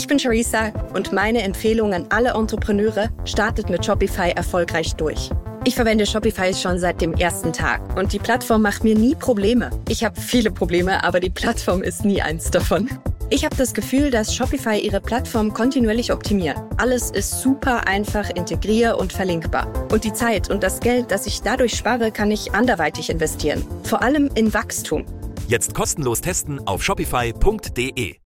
Ich bin Charissa und meine Empfehlung an alle Entrepreneure: startet mit Shopify erfolgreich durch. Ich verwende Shopify schon seit dem ersten Tag und die Plattform macht mir nie Probleme. Ich habe viele Probleme, aber die Plattform ist nie eins davon. Ich habe das Gefühl, dass Shopify ihre Plattform kontinuierlich optimiert. Alles ist super einfach integrier- und verlinkbar. Und die Zeit und das Geld, das ich dadurch spare, kann ich anderweitig investieren. Vor allem in Wachstum. Jetzt kostenlos testen auf shopify.de.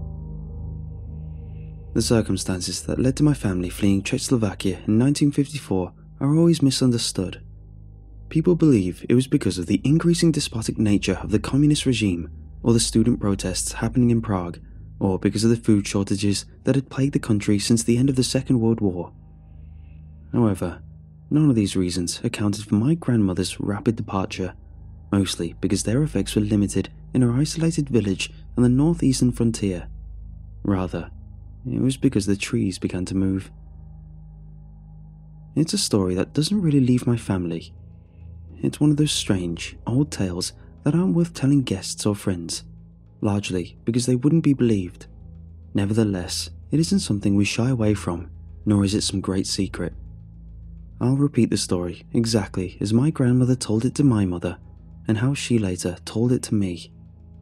The circumstances that led to my family fleeing Czechoslovakia in 1954 are always misunderstood. People believe it was because of the increasing despotic nature of the communist regime, or the student protests happening in Prague, or because of the food shortages that had plagued the country since the end of the Second World War. However, none of these reasons accounted for my grandmother's rapid departure, mostly because their effects were limited in her isolated village on the northeastern frontier. Rather, it was because the trees began to move. It's a story that doesn't really leave my family. It's one of those strange, old tales that aren't worth telling guests or friends, largely because they wouldn't be believed. Nevertheless, it isn't something we shy away from, nor is it some great secret. I'll repeat the story exactly as my grandmother told it to my mother, and how she later told it to me.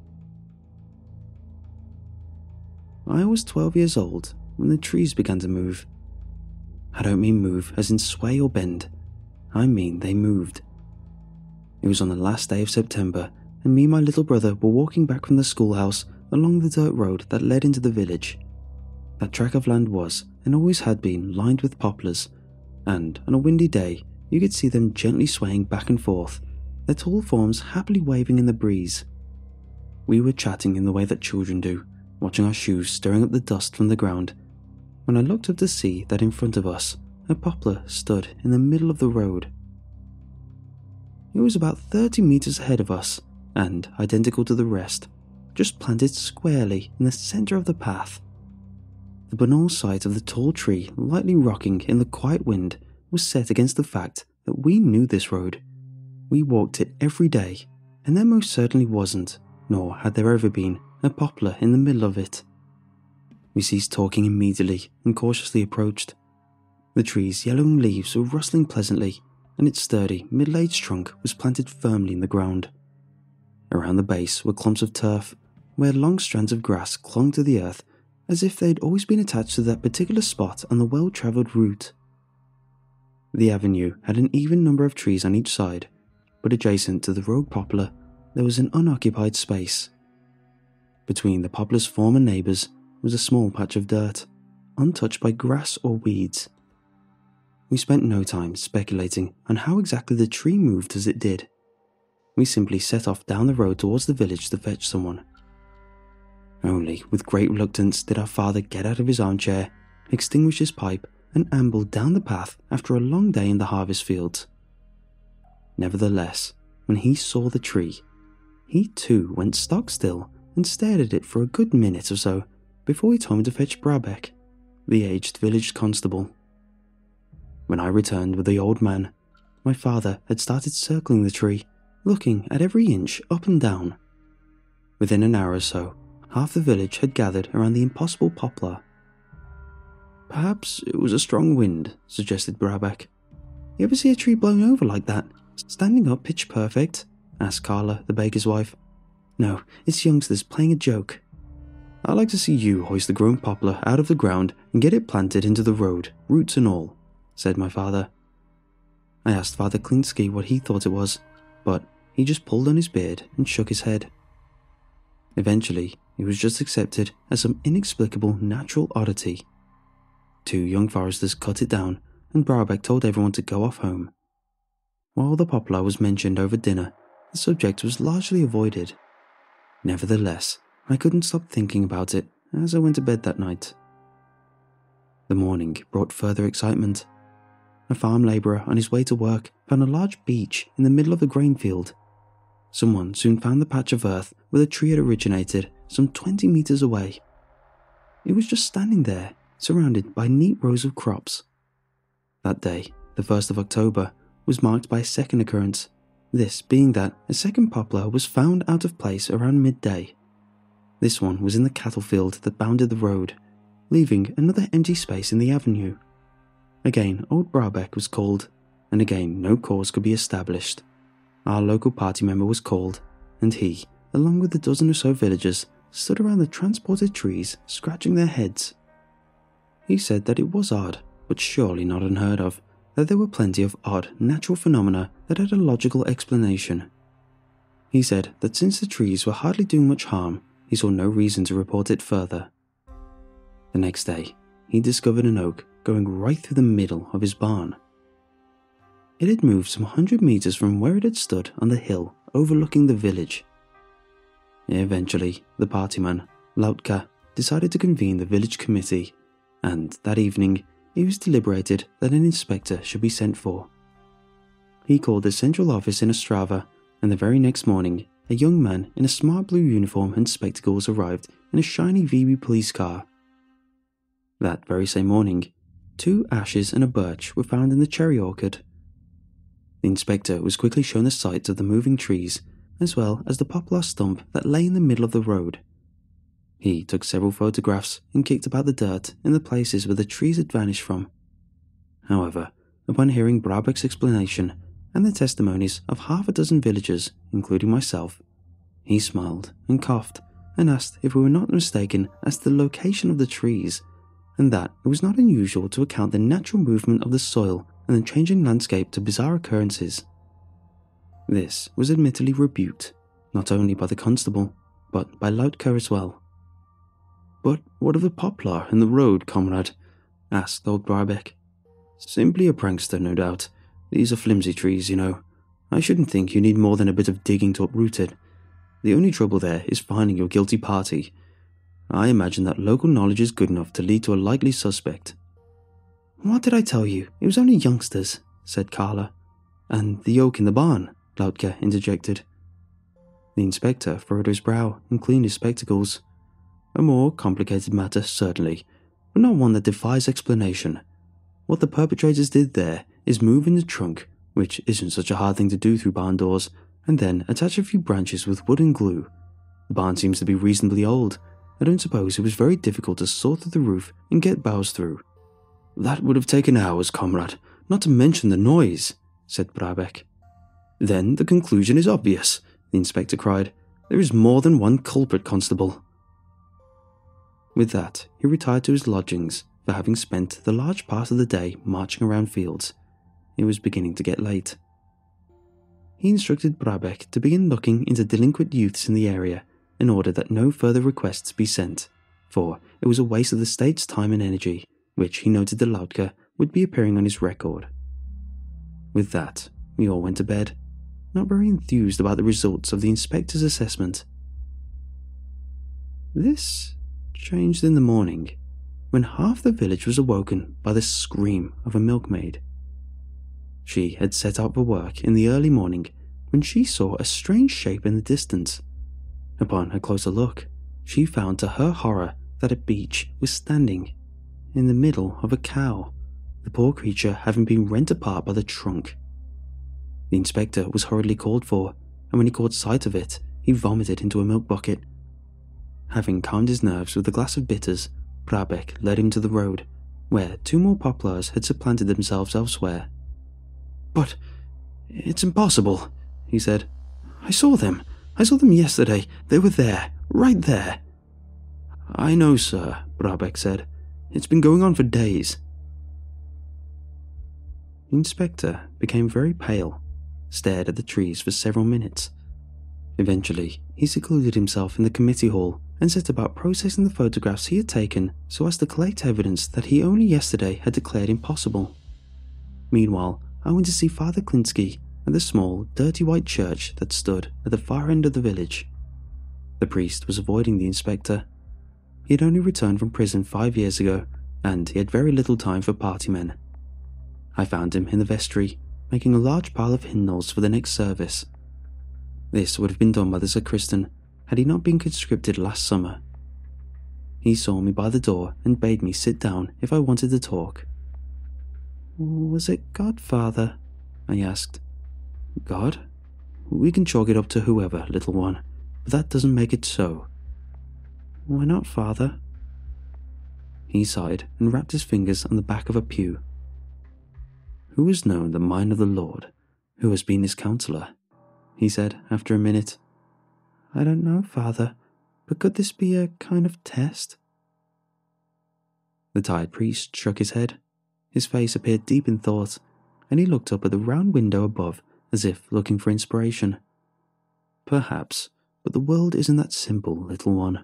I was 12 years old when the trees began to move. I don't mean move as in sway or bend, I mean they moved. It was on the last day of September, and me and my little brother were walking back from the schoolhouse along the dirt road that led into the village. That tract of land was, and always had been, lined with poplars, and on a windy day you could see them gently swaying back and forth, their tall forms happily waving in the breeze. We were chatting in the way that children do, watching our shoes stirring up the dust from the ground, when I looked up to see that in front of us, a poplar stood in the middle of the road. It was about 30 meters ahead of us, and identical to the rest, just planted squarely in the center of the path. The banal sight of the tall tree lightly rocking in the quiet wind was set against the fact that we knew this road. We walked it every day, and there most certainly wasn't, nor had there ever been, a poplar in the middle of it. We ceased talking immediately and cautiously approached. The tree's yellowing leaves were rustling pleasantly, and its sturdy, middle-aged trunk was planted firmly in the ground. Around the base were clumps of turf, where long strands of grass clung to the earth as if they'd always been attached to that particular spot on the well-travelled route. The avenue had an even number of trees on each side, but adjacent to the rogue poplar there was an unoccupied space. Between the poplar's former neighbours was a small patch of dirt, untouched by grass or weeds. We spent no time speculating on how exactly the tree moved as it did. We simply set off down the road towards the village to fetch someone. Only with great reluctance did our father get out of his armchair, extinguish his pipe, and amble down the path after a long day in the harvest fields. Nevertheless, when he saw the tree, he too went stock still and stared at it for a good minute or so before he told me to fetch Brabec, the aged village constable. When I returned with the old man, my father had started circling the tree, looking at every inch up and down. Within an hour or so, half the village had gathered around the impossible poplar. "Perhaps it was a strong wind," suggested Brabec. "You ever see a tree blown over like that, standing up pitch perfect?" asked Carla, the baker's wife. "No, it's youngsters playing a joke." "I'd like to see you hoist the grown poplar out of the ground and get it planted into the road, roots and all," said my father. I asked Father Klinsky what he thought it was, but he just pulled on his beard and shook his head. Eventually, it was just accepted as some inexplicable natural oddity. 2 young foresters cut it down, and Brabec told everyone to go off home. While the poplar was mentioned over dinner, the subject was largely avoided. Nevertheless, I couldn't stop thinking about it as I went to bed that night. The morning brought further excitement. A farm labourer on his way to work found a large beech in the middle of the grain field. Someone soon found the patch of earth where the tree had originated some 20 meters away. It was just standing there, surrounded by neat rows of crops. That day, the 1st of October, was marked by a second occurrence, this being that a second poplar was found out of place around midday. This one was in the cattle field that bounded the road, leaving another empty space in the avenue. Again, old Brabeck was called, and again no cause could be established. Our local party member was called, and he, along with a dozen or so villagers, stood around the transported trees, scratching their heads. He said that it was odd, but surely not unheard of, that there were plenty of odd natural phenomena that had a logical explanation. He said that since the trees were hardly doing much harm, he saw no reason to report it further. The next day, he discovered an oak going right through the middle of his barn. It had moved some 100 meters from where it had stood on the hill overlooking the village. Eventually, the partyman, Lautka, decided to convene the village committee, and that evening it was deliberated that an inspector should be sent for. He called the central office in Ostrava, and the very next morning, a young man in a smart blue uniform and spectacles arrived in a shiny VW police car. That very same morning, 2 ashes and a birch were found in the cherry orchard. The inspector was quickly shown the sites of the moving trees, as well as the poplar stump that lay in the middle of the road. He took several photographs and kicked about the dirt in the places where the trees had vanished from. However, upon hearing Brabeck's explanation and the testimonies of half a dozen villagers, including myself, he smiled and coughed and asked if we were not mistaken as to the location of the trees, and that it was not unusual to account the natural movement of the soil and the changing landscape to bizarre occurrences. This was admittedly rebuked, not only by the constable, but by Lautka as well. "But what of the poplar in the road, comrade?" asked old Brabeck. "Simply a prankster, no doubt. These are flimsy trees, you know. I shouldn't think you need more than a bit of digging to uproot it. The only trouble there is finding your guilty party. I imagine that local knowledge is good enough to lead to a likely suspect." "What did I tell you? It was only youngsters," said Carla. "And the oak in the barn," Lautka interjected. The inspector furrowed his brow and cleaned his spectacles. "A more complicated matter, certainly, but not one that defies explanation. What the perpetrators did there is move in the trunk, which isn't such a hard thing to do through barn doors, and then attach a few branches with wood and glue. The barn seems to be reasonably old. I don't suppose it was very difficult to saw through the roof and get boughs through." "That would have taken hours, comrade, not to mention the noise," said Brabeck. "Then the conclusion is obvious," the inspector cried. "There is more than one culprit, constable." With that, he retired to his lodgings, for having spent the large part of the day marching around fields. It was beginning to get late. He instructed Brabeck to begin looking into delinquent youths in the area, in order that no further requests be sent, for it was a waste of the state's time and energy, which he noted to Lautka would be appearing on his record. With that, we all went to bed, not very enthused about the results of the inspector's assessment. This changed in the morning, when half the village was awoken by the scream of a milkmaid. She had set out for work in the early morning when she saw a strange shape in the distance. Upon a closer look, she found to her horror that a beech was standing in the middle of a cow, the poor creature having been rent apart by the trunk. The inspector was hurriedly called for, and when he caught sight of it, he vomited into a milk bucket. Having calmed his nerves with a glass of bitters, Brabeck led him to the road, where 2 more poplars had supplanted themselves elsewhere. "But it's impossible," he said. I saw them yesterday. They were there, right there." "I know, sir," Brabeck said. "It's been going on for days." The inspector became very pale, stared at the trees for several minutes. Eventually, he secluded himself in the committee hall and set about processing the photographs he had taken so as to collect evidence that he only yesterday had declared impossible. Meanwhile, I went to see Father Klinsky at the small, dirty white church that stood at the far end of the village. The priest was avoiding the inspector. He had only returned from prison 5 years ago, and he had very little time for party men. I found him in the vestry, making a large pile of hymnals for the next service. This would have been done by the sacristan had he not been conscripted last summer. He saw me by the door and bade me sit down if I wanted to talk. "Was it God, Father?" I asked. "God? We can chalk it up to whoever, little one, but that doesn't make it so." "Why not, Father?" He sighed and rapped his fingers on the back of a pew. "Who has known the mind of the Lord? Who has been his counselor?" he said after a minute. "I don't know, Father, but could this be a kind of test?" The tired priest shook his head. His face appeared deep in thought, and he looked up at the round window above as if looking for inspiration. "Perhaps, but the world isn't that simple, little one."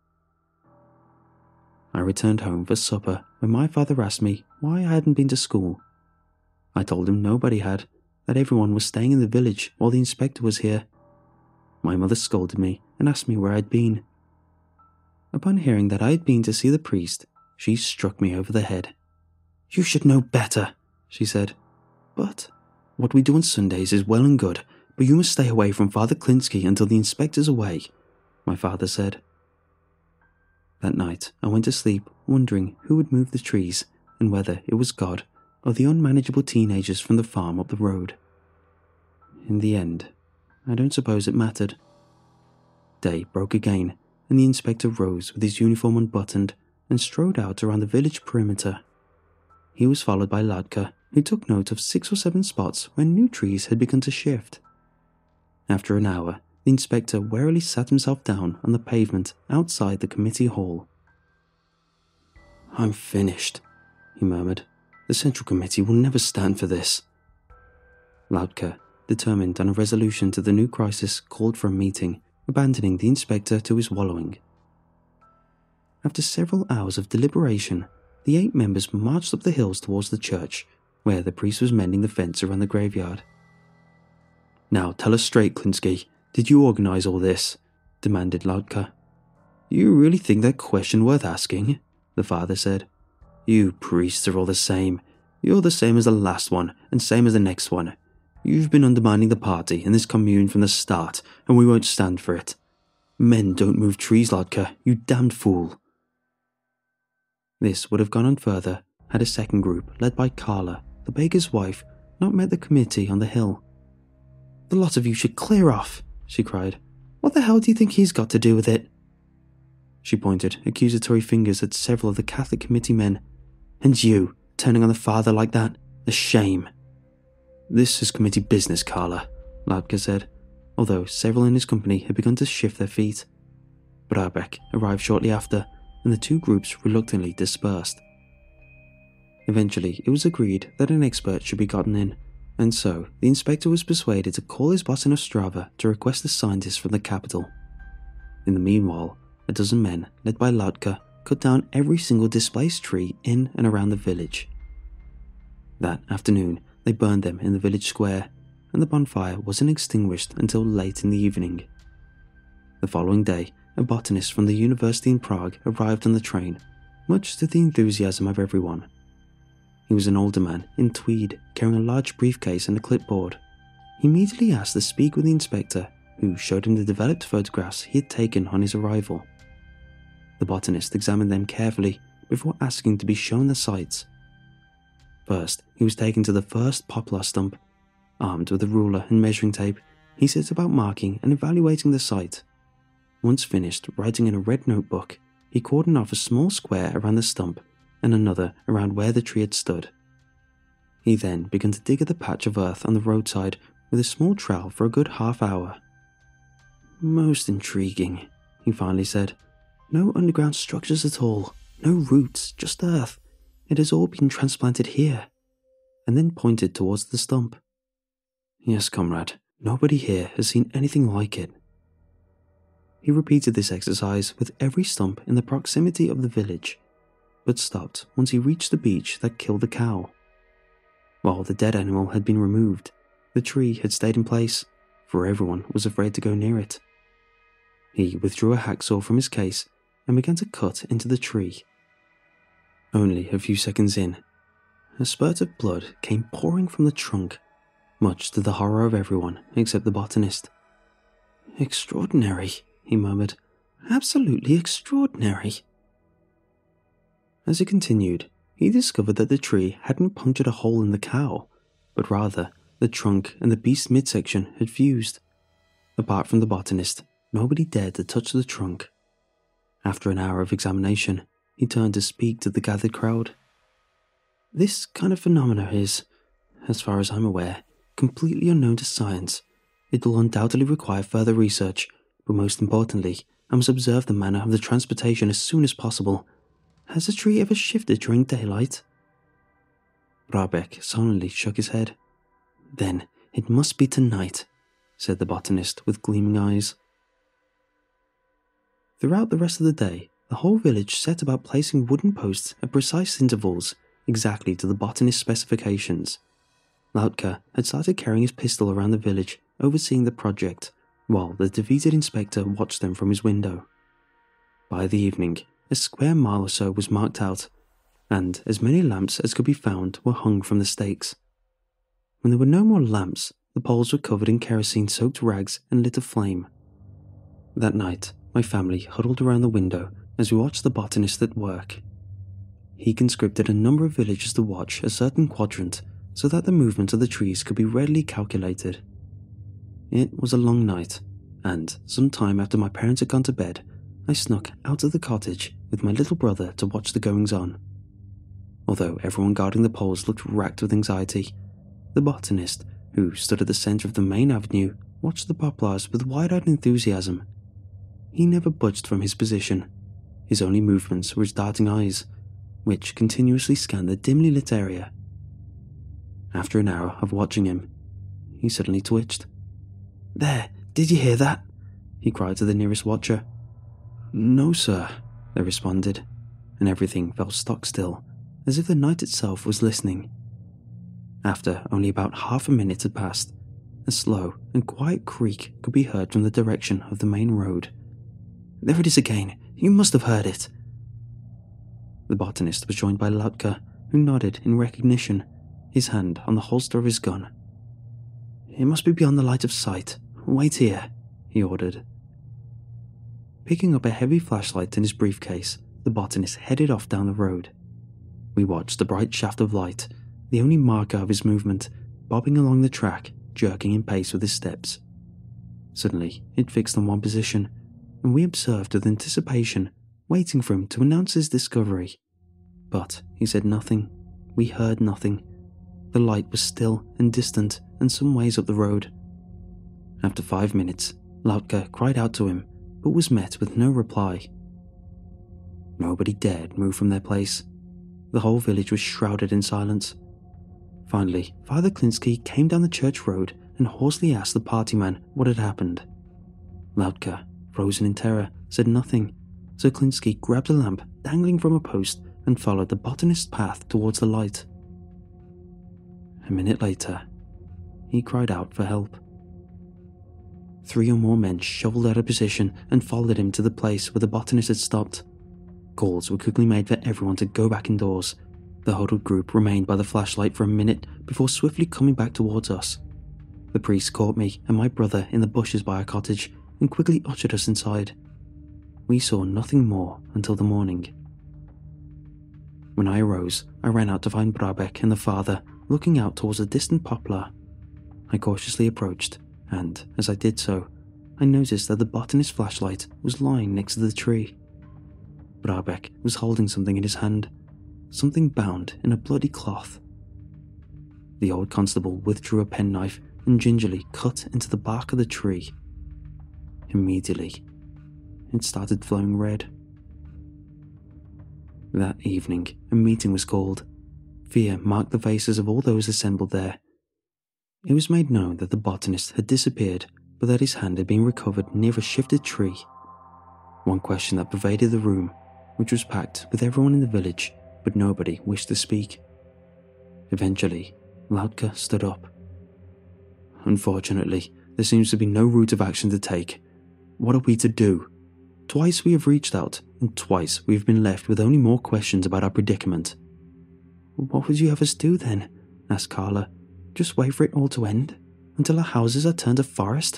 I returned home for supper when my father asked me why I hadn't been to school. I told him nobody had, that everyone was staying in the village while the inspector was here. My mother scolded me and asked me where I'd been. Upon hearing that I had been to see the priest, she struck me over the head. "You should know better," she said. "But what we do on Sundays is well and good, but you must stay away from Father Klinsky until the inspector's away," my father said. That night, I went to sleep wondering who would move the trees and whether it was God or the unmanageable teenagers from the farm up the road. In the end, I don't suppose it mattered. Day broke again, and the inspector rose with his uniform unbuttoned and strode out around the village perimeter. He was followed by Ladka, who took note of 6 or 7 spots where new trees had begun to shift. After an hour, the inspector warily sat himself down on the pavement outside the committee hall. "I'm finished," he murmured. "The Central Committee will never stand for this." Ladka, determined on a resolution to the new crisis, called for a meeting, abandoning the inspector to his wallowing. After several hours of deliberation, the 8 members marched up the hills towards the church, where the priest was mending the fence around the graveyard. "Now tell us straight, Klinsky, did you organize all this?" demanded Ladka. "You really think that question worth asking?" the father said. "You priests are all the same. You're the same as the last one, and same as the next one. You've been undermining the party and this commune from the start, and we won't stand for it. Men don't move trees, Ladka, you damned fool." This would have gone on further had a second group, led by Carla, the baker's wife, not met the committee on the hill. "The lot of you should clear off," she cried. "What the hell do you think he's got to do with it?" She pointed accusatory fingers at several of the Catholic committee men. "And you, turning on the father like that? A shame." "This is committee business, Carla," Ladka said, although several in his company had begun to shift their feet. Brabeck arrived shortly after, and the 2 groups reluctantly dispersed. Eventually, it was agreed that an expert should be gotten in, and so the inspector was persuaded to call his boss in Ostrava to request a scientist from the capital. In the meanwhile, a dozen men, led by Ladka, cut down every single displaced tree in and around the village. That afternoon, they burned them in the village square, and the bonfire wasn't extinguished until late in the evening. The following day, a botanist from the university in Prague arrived on the train, much to the enthusiasm of everyone. He was an older man in tweed, carrying a large briefcase and a clipboard. He immediately asked to speak with the inspector, who showed him the developed photographs he had taken on his arrival. The botanist examined them carefully before asking to be shown the sites. First, he was taken to the first poplar stump. Armed with a ruler and measuring tape, he set about marking and evaluating the site. Once finished writing in a red notebook, he cordoned off a small square around the stump and another around where the tree had stood. He then began to dig at the patch of earth on the roadside with a small trowel for a good half-hour. "Most intriguing," he finally said. "No underground structures at all, no roots, just earth. It has all been transplanted here," and then pointed towards the stump. "Yes, comrade, nobody here has seen anything like it." He repeated this exercise with every stump in the proximity of the village, but stopped once he reached the beech that killed the cow. While the dead animal had been removed, the tree had stayed in place, for everyone was afraid to go near it. He withdrew a hacksaw from his case and began to cut into the tree. Only a few seconds in, a spurt of blood came pouring from the trunk, much to the horror of everyone except the botanist. "Extraordinary," he murmured. "Absolutely extraordinary." As he continued, he discovered that the tree hadn't punctured a hole in the cow, but rather the trunk and the beast's midsection had fused. Apart from the botanist, nobody dared to touch the trunk. After an hour of examination, he turned to speak to the gathered crowd. This kind of phenomena is, as far as I'm aware, completely unknown to science. It will undoubtedly require further research, but most importantly, I must observe the manner of the transportation as soon as possible. Has the tree ever shifted during daylight? Brabeck solemnly shook his head. Then it must be tonight, said the botanist with gleaming eyes. Throughout the rest of the day, the whole village set about placing wooden posts at precise intervals, exactly to the botanist's specifications. Lautka had started carrying his pistol around the village, overseeing the project, while the defeated inspector watched them from his window. By the evening, a square mile or so was marked out, and as many lamps as could be found were hung from the stakes. When there were no more lamps, the poles were covered in kerosene-soaked rags and lit aflame. That night, my family huddled around the window as we watched the botanist at work. He conscripted a number of villagers to watch a certain quadrant so that the movement of the trees could be readily calculated. It was a long night, and some time after my parents had gone to bed, I snuck out of the cottage with my little brother to watch the goings-on. Although everyone guarding the poles looked racked with anxiety, the botanist, who stood at the centre of the main avenue, watched the poplars with wide-eyed enthusiasm. He never budged from his position. His only movements were his darting eyes, which continuously scanned the dimly lit area. After an hour of watching him, he suddenly twitched. "There, did you hear that?" he cried to the nearest watcher. "No, sir," they responded, and everything fell stock still, as if the night itself was listening. After only about half a minute had passed, a slow and quiet creak could be heard from the direction of the main road. "There it is again, you must have heard it." The botanist was joined by Lautka, who nodded in recognition, his hand on the holster of his gun. "It must be beyond the light of sight. Wait here," he ordered. Picking up a heavy flashlight in his briefcase, the botanist headed off down the road. We watched the bright shaft of light, the only marker of his movement, bobbing along the track, jerking in pace with his steps. Suddenly, it fixed on one position, and we observed with anticipation, waiting for him to announce his discovery. But he said nothing. We heard nothing. The light was still and distant and some ways up the road. After 5 minutes, Lautka cried out to him, but was met with no reply. Nobody dared move from their place. The whole village was shrouded in silence. Finally, Father Klinsky came down the church road and hoarsely asked the party man what had happened. Lautka, frozen in terror, said nothing, so Klinsky grabbed a lamp dangling from a post and followed the botanist's path towards the light. A minute later, he cried out for help. 3 or more men shuffled out of position and followed him to the place where the botanist had stopped. Calls were quickly made for everyone to go back indoors. The huddled group remained by the flashlight for a minute before swiftly coming back towards us. The priest caught me and my brother in the bushes by our cottage and quickly ushered us inside. We saw nothing more until the morning. When I arose, I ran out to find Brabeck and the father looking out towards a distant poplar. I cautiously approached, and as I did so, I noticed that the botanist's flashlight was lying next to the tree. Brabeck was holding something in his hand, something bound in a bloody cloth. The old constable withdrew a penknife and gingerly cut into the bark of the tree. Immediately, it started flowing red. That evening, a meeting was called. Fear marked the faces of all those assembled there. It was made known that the botanist had disappeared, but that his hand had been recovered near a shifted tree. One question that pervaded the room, which was packed with everyone in the village, but nobody wished to speak. Eventually, Lautka stood up. "Unfortunately, there seems to be no route of action to take. What are we to do? Twice we have reached out, and twice we have been left with only more questions about our predicament." "What would you have us do then?" asked Carla. "Just wait for it all to end, until our houses are turned to forest?"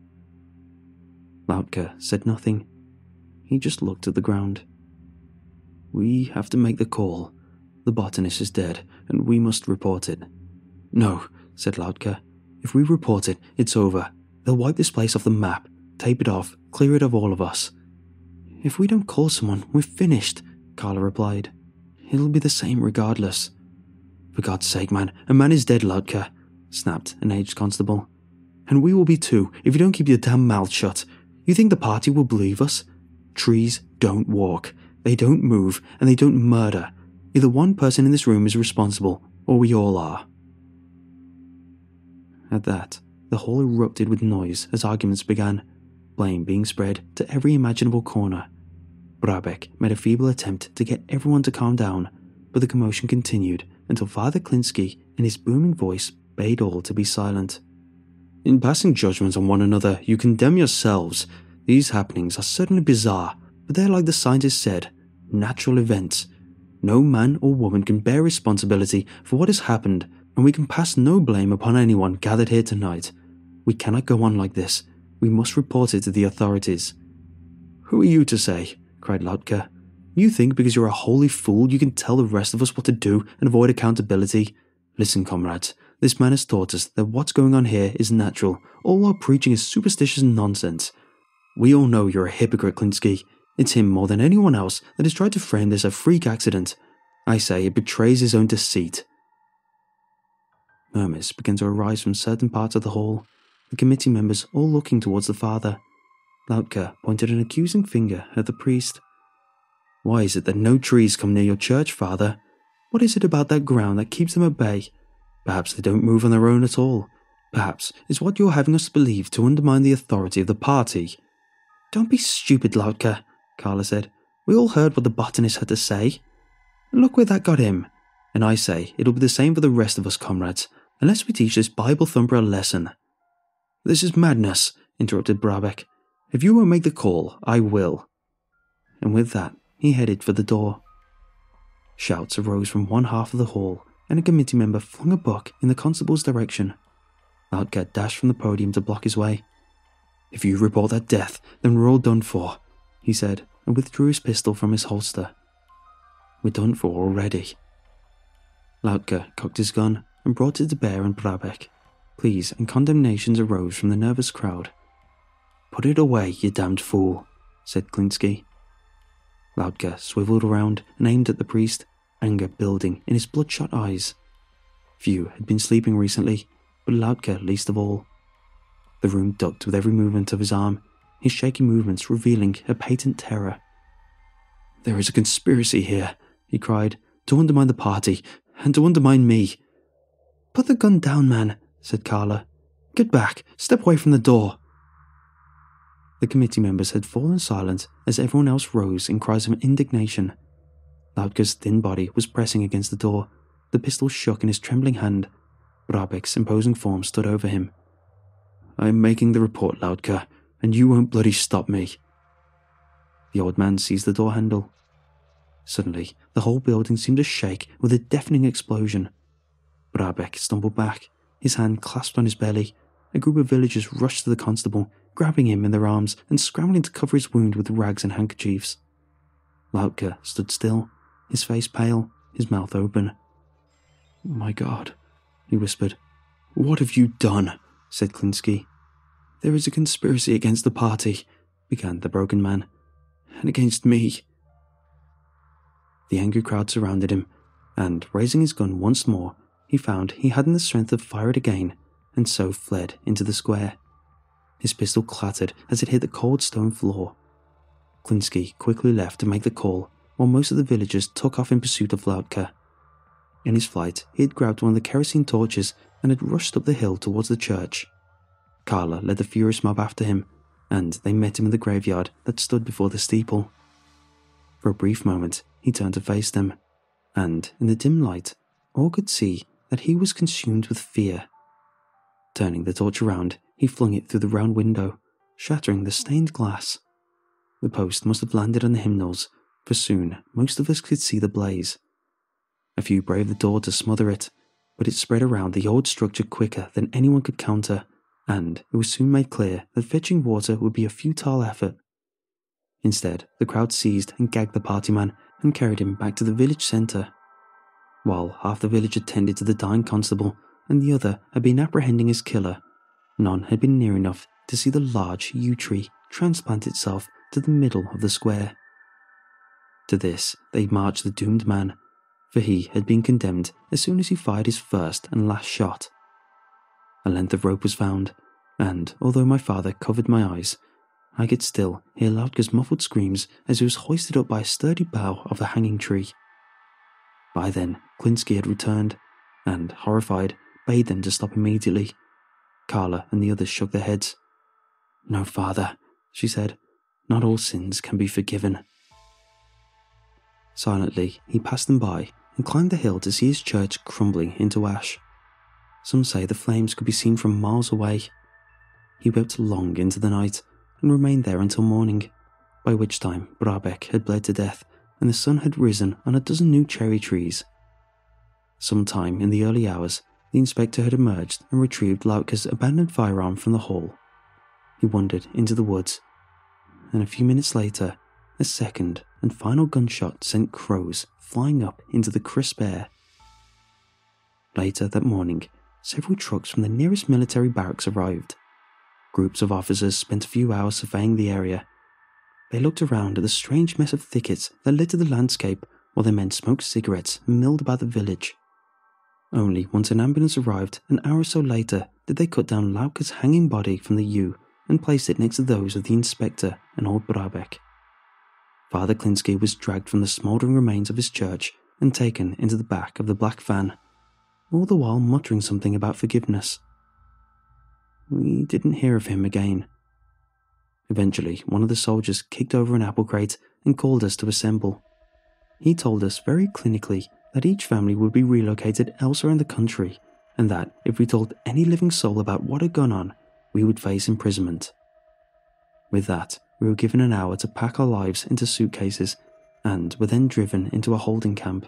Lautka said nothing. He just looked at the ground. "We have to make the call. The botanist is dead, and we must report it." "No," said Lautka. "If we report it, it's over. They'll wipe this place off the map, tape it off, clear it of all of us. If we don't call someone, we're finished. Carla replied. It'll be the same regardless. For God's sake, man, a man is dead, Laudka, snapped an aged constable. And we will be too if you don't keep your damn mouth shut. You think the party will believe us? Trees don't walk, they don't move, and they don't murder. Either one person in this room is responsible, or we all are. At that, the hall erupted with noise as arguments began, blame being spread to every imaginable corner. Brabeck made a feeble attempt to get everyone to calm down, but the commotion continued until Father Klinsky, in his booming voice, bade all to be silent. In passing judgment on one another, you condemn yourselves. These happenings are certainly bizarre, but they're like the scientists said, natural events. No man or woman can bear responsibility for what has happened, and we can pass no blame upon anyone gathered here tonight. We cannot go on like this. We must report it to the authorities. Who are you to say? Cried Laudka. You think because you're a holy fool you can tell the rest of us what to do and avoid accountability? Listen, comrades, this man has taught us that what's going on here is natural. All our preaching is superstitious nonsense. We all know you're a hypocrite, Klinsky. It's him more than anyone else that has tried to frame this a freak accident. I say it betrays his own deceit. Murmurs began to arise from certain parts of the hall, the committee members all looking towards the father. Laudka pointed an accusing finger at the priest. Why is it that no trees come near your church, Father? What is it about that ground that keeps them at bay? Perhaps they don't move on their own at all. Perhaps it's what you're having us believe to undermine the authority of the party. Don't be stupid, Laudka, Carla said. We all heard what the botanist had to say. Look where that got him. And I say it'll be the same for the rest of us, comrades, unless we teach this Bible thumper a lesson. This is madness, interrupted Brabeck. If you won't make the call, I will. And with that, he headed for the door. Shouts arose from one half of the hall, and a committee member flung a book in the constable's direction. Laudka dashed from the podium to block his way. If you report that death, then we're all done for, he said, and withdrew his pistol from his holster. We're done for already. Laudka cocked his gun and brought it to bear on Brabeck. Pleas and condemnations arose from the nervous crowd. Put it away, you damned fool, said Klinsky. Laudka swiveled around and aimed at the priest, anger building in his bloodshot eyes. Few had been sleeping recently, but Laudka least of all. The room ducked with every movement of his arm, his shaky movements revealing a patent terror. There is a conspiracy here, he cried, to undermine the party, and to undermine me. Put the gun down, man, said Carla. Get back, step away from the door. The committee members had fallen silent as everyone else rose in cries of indignation. Laudka's thin body was pressing against the door, the pistol shook in his trembling hand. Brabeck's imposing form stood over him. I'm making the report, Laudka, and you won't bloody stop me. The old man seized the door handle. Suddenly, the whole building seemed to shake with a deafening explosion. Brabeck stumbled back, his hand clasped on his belly. A group of villagers rushed to the constable, grabbing him in their arms and scrambling to cover his wound with rags and handkerchiefs. Laudka stood still, his face pale, his mouth open. My God, he whispered. What have you done? Said Klinsky. There is a conspiracy against the party, began the broken man, and against me. The angry crowd surrounded him, and, raising his gun once more, he found he hadn't the strength to fire it again, and so fled into the square. His pistol clattered as it hit the cold stone floor. Klinsky quickly left to make the call, while most of the villagers took off in pursuit of Laudka. In his flight, he had grabbed one of the kerosene torches and had rushed up the hill towards the church. Carla led the furious mob after him, and they met him in the graveyard that stood before the steeple. For a brief moment, he turned to face them, and, in the dim light, all could see that he was consumed with fear. Turning the torch around, he flung it through the round window, shattering the stained glass. The post must have landed on the hymnals, for soon most of us could see the blaze. A few braved the door to smother it, but it spread around the old structure quicker than anyone could counter, and it was soon made clear that fetching water would be a futile effort. Instead, the crowd seized and gagged the party man and carried him back to the village centre. While half the village attended to the dying constable and the other had been apprehending his killer, none had been near enough to see the large yew tree transplant itself to the middle of the square. To this, they marched the doomed man, for he had been condemned as soon as he fired his first and last shot. A length of rope was found, and although my father covered my eyes, I could still hear Lautke's muffled screams as he was hoisted up by a sturdy bough of the hanging tree. By then, Klinsky had returned, and, horrified, bade them to stop immediately. Carla and the others shook their heads. "No, father," she said. "Not all sins can be forgiven." Silently, he passed them by and climbed the hill to see his church crumbling into ash. Some say the flames could be seen from miles away. He wept long into the night and remained there until morning, by which time Brabeck had bled to death and the sun had risen on a dozen new cherry trees. Sometime in the early hours, the inspector had emerged and retrieved Lautke's abandoned firearm from the hall. He wandered into the woods, and a few minutes later, a second and final gunshot sent crows flying up into the crisp air. Later that morning, several trucks from the nearest military barracks arrived. Groups of officers spent a few hours surveying the area. They looked around at the strange mess of thickets that littered the landscape while their men smoked cigarettes and milled about the village. Only once an ambulance arrived an hour or so later did they cut down Lautke's hanging body from the yew and placed it next to those of the inspector and old Brabeck. Father Klinsky was dragged from the smouldering remains of his church and taken into the back of the black van, all the while muttering something about forgiveness. We didn't hear of him again. Eventually, one of the soldiers kicked over an apple crate and called us to assemble. He told us very clinically that each family would be relocated elsewhere in the country, and that if we told any living soul about what had gone on, we would face imprisonment. With that, we were given an hour to pack our lives into suitcases, and were then driven into a holding camp.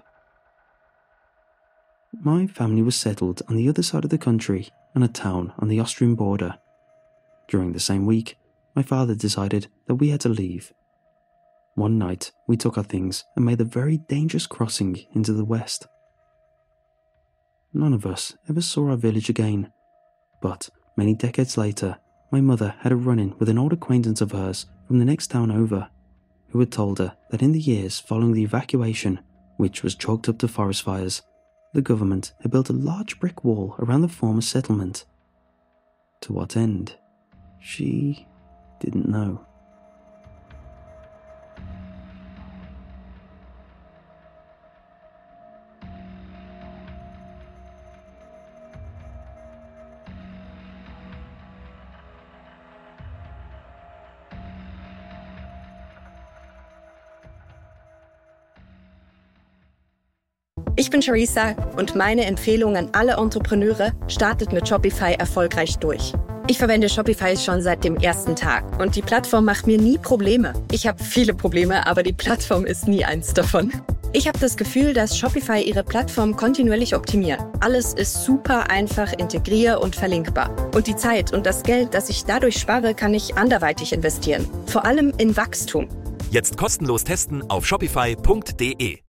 My family was settled on the other side of the country, in a town on the Austrian border. During the same week, my father decided that we had to leave. One night, we took our things and made the very dangerous crossing into the west. None of us ever saw our village again, but many decades later, my mother had a run-in with an old acquaintance of hers from the next town over, who had told her that in the years following the evacuation, which was chalked up to forest fires, the government had built a large brick wall around the former settlement. To what end? She didn't know. Ich bin Charissa und meine Empfehlung an alle Entrepreneure: startet mit Shopify erfolgreich durch. Ich verwende Shopify schon seit dem ersten Tag und die Plattform macht mir nie Probleme. Ich habe viele Probleme, aber die Plattform ist nie eins davon. Ich habe das Gefühl, dass Shopify ihre Plattform kontinuierlich optimiert. Alles ist super einfach integrier- und verlinkbar. Und die Zeit und das Geld, das ich dadurch spare, kann ich anderweitig investieren. Vor allem in Wachstum. Jetzt kostenlos testen auf shopify.de.